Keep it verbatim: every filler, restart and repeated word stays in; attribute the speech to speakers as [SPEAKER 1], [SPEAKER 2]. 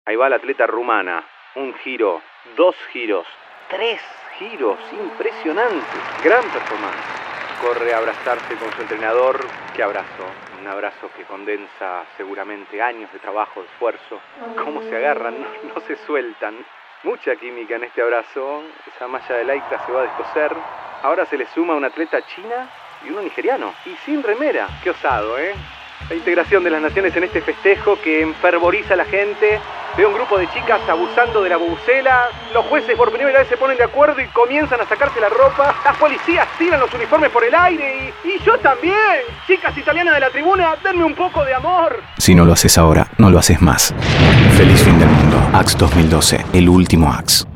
[SPEAKER 1] Ahí va la atleta rumana. Un giro, dos giros, tres giros. Impresionante. Gran performance. Corre a abrazarse con su entrenador. Qué abrazo. Un abrazo que condensa seguramente años de trabajo, de esfuerzo. Cómo se agarran, no, no se sueltan. Mucha química en este abrazo. Esa malla de lycra se va a descoser. Ahora se le suma una atleta china y uno nigeriano. Y sin remera. Qué osado, ¿eh? La integración de las naciones en este festejo que enfervoriza a la gente. Veo un grupo de chicas abusando de la bubucela. Los jueces por primera vez se ponen de acuerdo y comienzan a sacarse la ropa. Las policías tiran los uniformes por el aire y, y yo también. Chicas italianas de la tribuna, denme un poco de amor.
[SPEAKER 2] Si no lo haces ahora, no lo haces más. Feliz fin del mundo. Axe dos mil doce, el último Axe.